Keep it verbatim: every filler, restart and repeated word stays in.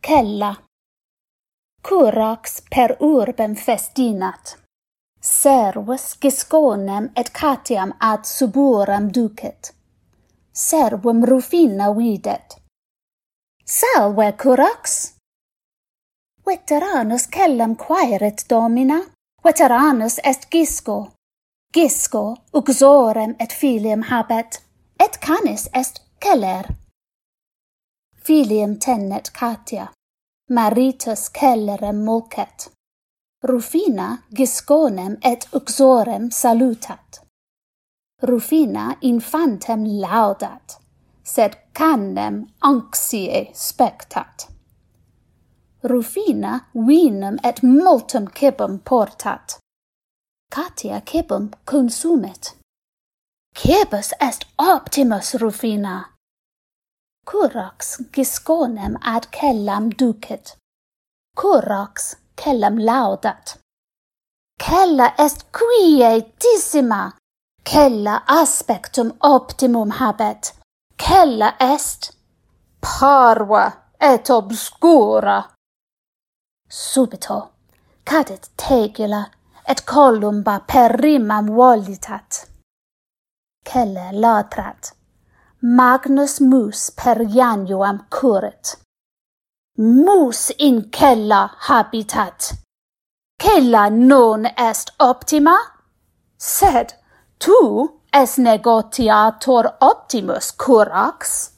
cella. Curax per urbem festinat. Servus Gisconem et Catiam ad suburam ducet. Servum Rufina videt. Salve, Curax! Veteranus cellam quaerit domina, veteranus est Gisco. Gisco uxorem et filium habet, et canis est celer. Filium tenet Catia, maritus celerem mulcet. Rufina Gisconem et uxorem salutat. Rufina infantem laudat, sed canem anxiae spectat. Rufina vinum et multum cibum portat. Catia cibum consumet. Cibus est optimus, Rufina. Curax Gisconem ad cellam ducet. Curax cellam laudat. Cella est quietissima. Cella aspectum optimum habet. Cella est parva et obscura. Subito cadet tegula et columba per rimam volitat. Cella latrat. Magnus mus per januam currit. Mus in cella habitat. Cella non est optima, sed tu es negotiator optimus, Curax.